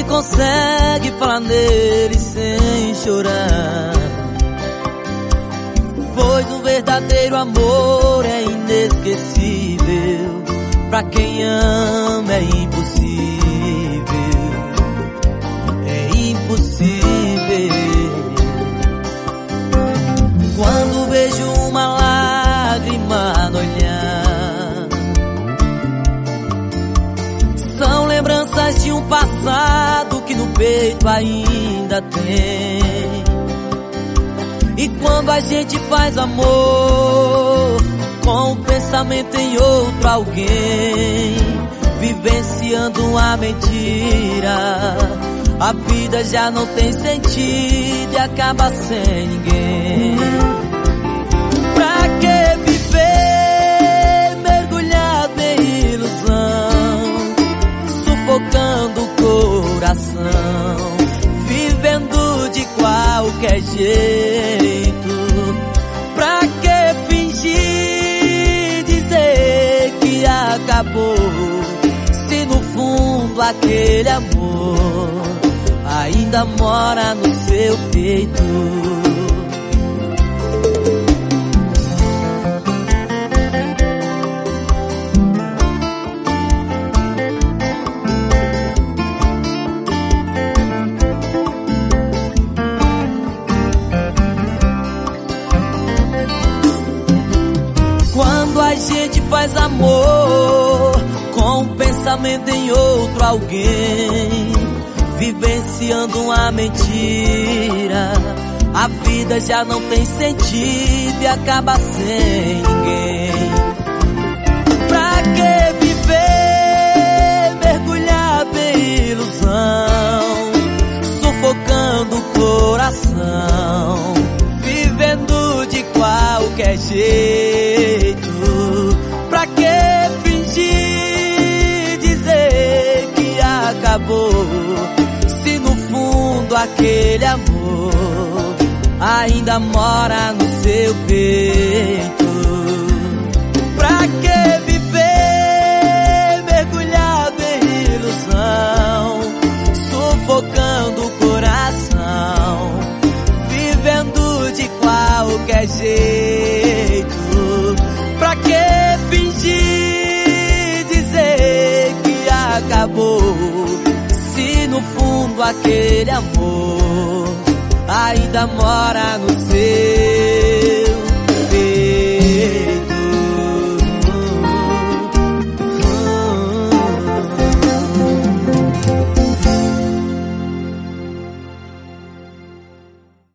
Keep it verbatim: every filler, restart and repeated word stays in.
consegue falar nele sem chorar, pois o verdadeiro amor é inesquecível. Pra quem ama é impossível, é impossível. Quando vejo uma lágrima no olhar, são lembranças de um passado que no peito ainda tem. E quando a gente faz amor com o pensamento em outro alguém, vivenciando uma mentira, a vida já não tem sentido e acaba sem ninguém. Pra que viver mergulhado em ilusão, sufocando o coração, vivendo de qualquer jeito? Pra que fingir, dizer que acabou, se no fundo aquele amor ainda mora no seu peito? Quando a gente faz amor com o pensamento em outro alguém, vivenciando uma mentira, a vida já não tem sentido e acaba sem ninguém. Pra que viver mergulhado em ilusão, sufocando o coração, vivendo de qualquer jeito? Pra que fingir, dizer que acabou, se no fundo aquele amor ainda mora no seu peito? Pra que viver mergulhado em ilusão, sufocando o coração, vivendo de qualquer jeito? Pra que fingir, dizer que acabou, se no fundo aquele amor ainda mora no seu